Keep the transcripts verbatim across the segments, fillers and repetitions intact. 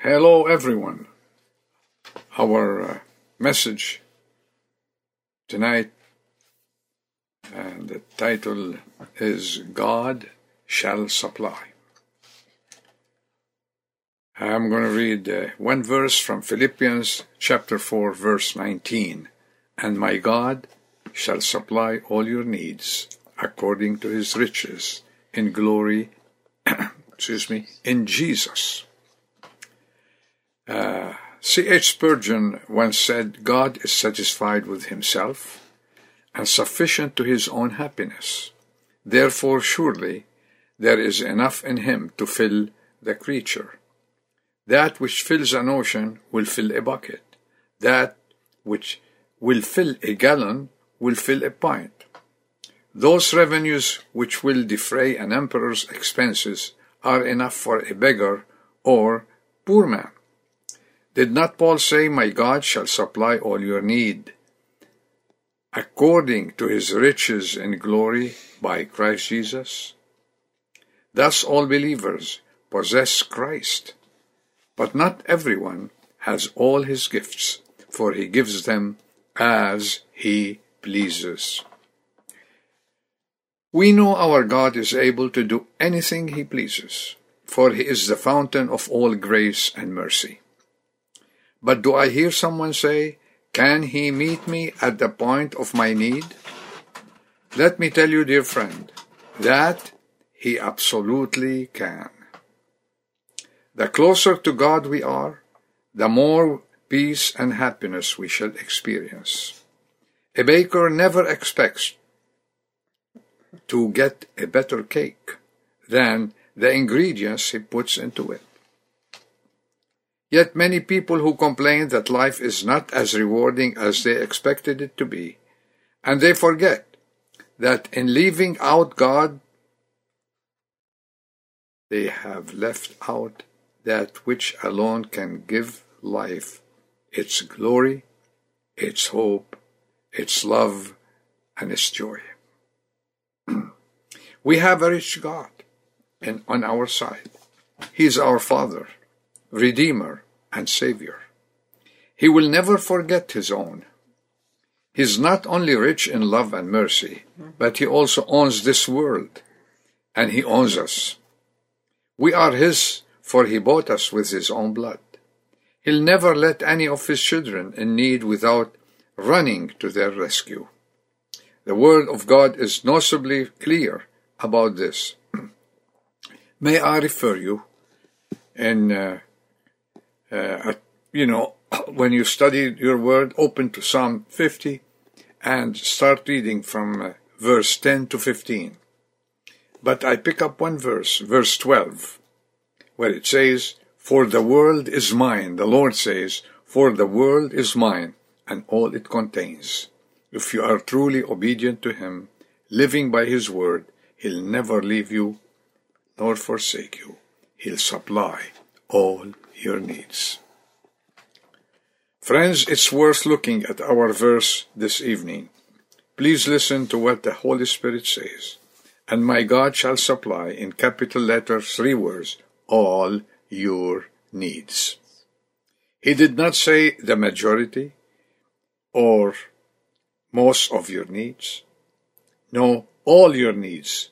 Hello, everyone. Our uh, message tonight, and the title is God Shall Supply. I'm going to read uh, one verse from Philippians chapter four, verse nineteen. And my God shall supply all your needs according to his riches in glory, excuse me, in Jesus. Uh, C H Spurgeon once said, God is satisfied with himself and sufficient to his own happiness. Therefore, surely, there is enough in him to fill the creature. That which fills an ocean will fill a bucket. That which will fill a gallon will fill a pint. Those revenues which will defray an emperor's expenses are enough for a beggar or poor man. Did not Paul say, my God shall supply all your need, according to his riches in glory by Christ Jesus? Thus all believers possess Christ, but not everyone has all his gifts, for he gives them as he pleases. We know our God is able to do anything he pleases, for he is the fountain of all grace and mercy. But do I hear someone say, can he meet me at the point of my need? Let me tell you, dear friend, that he absolutely can. The closer to God we are, the more peace and happiness we shall experience. A baker never expects to get a better cake than the ingredients he puts into it. Yet many people who complain that life is not as rewarding as they expected it to be, and they forget that in leaving out God, they have left out that which alone can give life its glory, its hope, its love, and its joy. We have a rich God and on our side. He is our Father, Redeemer, and Savior. He will never forget his own. He is not only rich in love and mercy, but he also owns this world, and he owns us. We are his, for he bought us with his own blood. He'll never let any of his children in need without running to their rescue. The word of God is noticeably clear about this. May I refer you in, uh, uh, you know, when you study your word, open to Psalm fifty and start reading from uh, verse ten to fifteen. But I pick up one verse, verse twelve, where it says, for the world is mine, the Lord says, for the world is mine, and all it contains. If you are truly obedient to him, living by his word, he'll never leave you nor forsake you. He'll supply all your needs. Friends, it's worth looking at our verse this evening. Please listen to what the Holy Spirit says. And my God shall supply, in capital letters, three words, all your needs. He did not say the majority or most of your needs. No, all your needs.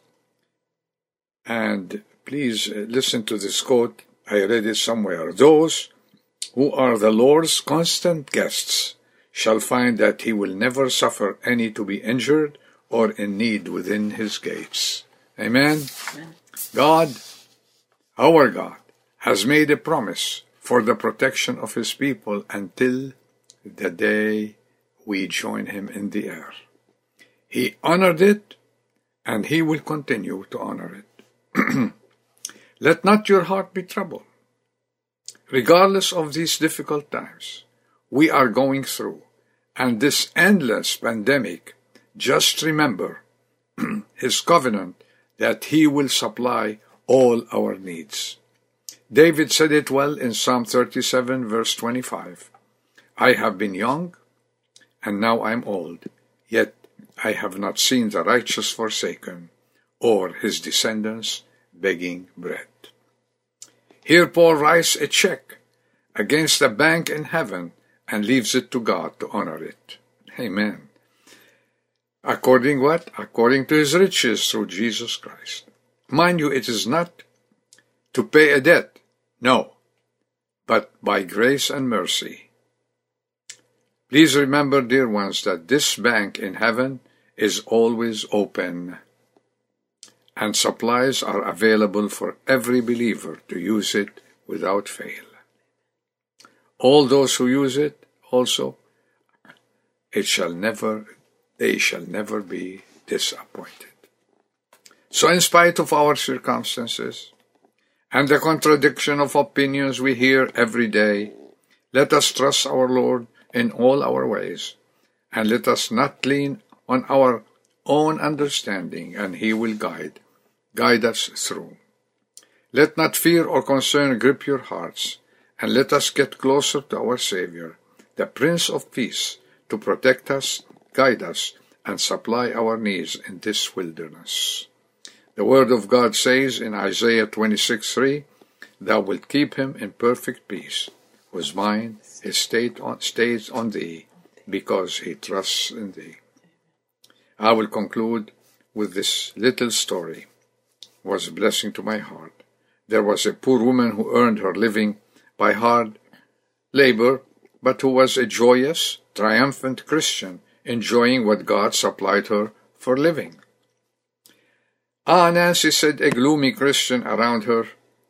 And please listen to this quote. I read it somewhere. Those who are the Lord's constant guests shall find that he will never suffer any to be injured or in need within his gates. Amen? Amen. God, our God, has made a promise for the protection of his people until the day we join him in the air. He honored it, and he will continue to honor it. Let not your heart be troubled. Regardless of these difficult times we are going through, and this endless pandemic, just remember his covenant that he will supply all our needs. David said it well in Psalm thirty-seven, verse twenty-five. I have been young, and now I am old, yet I have not seen the righteous forsaken, or his descendants begging bread. Here Paul writes a check against a bank in heaven and leaves it to God to honor it. Amen. According what? According to his riches through Jesus Christ. Mind you, it is not to pay a debt, no, but by grace and mercy. Please remember, dear ones, that this bank in heaven is always open, and supplies are available for every believer to use it without fail. All those who use it also, it shall never, they shall never be disappointed. So in spite of our circumstances and the contradiction of opinions we hear every day, let us trust our Lord in all our ways, and let us not lean on our own understanding, and he will guide, guide us through. Let not fear or concern grip your hearts, and let us get closer to our Savior, the Prince of Peace, to protect us, guide us, and supply our needs in this wilderness. The Word of God says in Isaiah twenty-six three, Thou wilt keep him in perfect peace, whose mind is stayed on, stays on thee, because he trusts in thee. I will conclude with this little story. It was a blessing to my heart. There was a poor woman who earned her living by hard labor, but who was a joyous, triumphant Christian, enjoying what God supplied her for living. Ah, Nancy, said a gloomy Christian around her.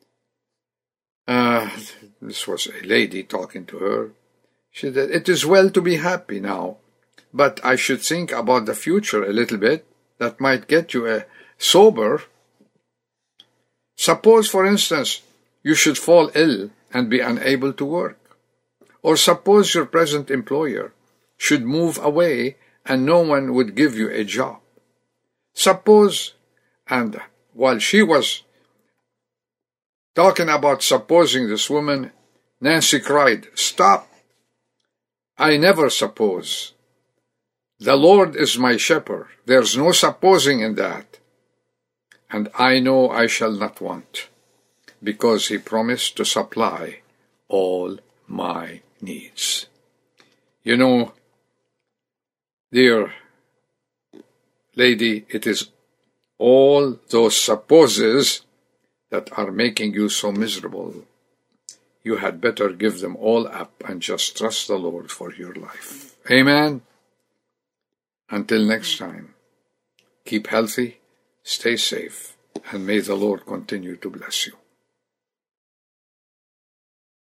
Uh, this was a lady talking to her. She said, it is well to be happy now, but I should think about the future a little bit. That might get you uh, sober. Suppose, for instance, you should fall ill and be unable to work. Or suppose your present employer should move away and no one would give you a job. Suppose, and while she was talking about supposing this woman, Nancy cried, Stop! I never suppose. The Lord is my shepherd. There's no supposing in that. And I know I shall not want, because he promised to supply all my needs. You know, dear lady, it is all those supposes that are making you so miserable. You had better give them all up and just trust the Lord for your life. Amen. Until next time, keep healthy, stay safe, and may the Lord continue to bless you.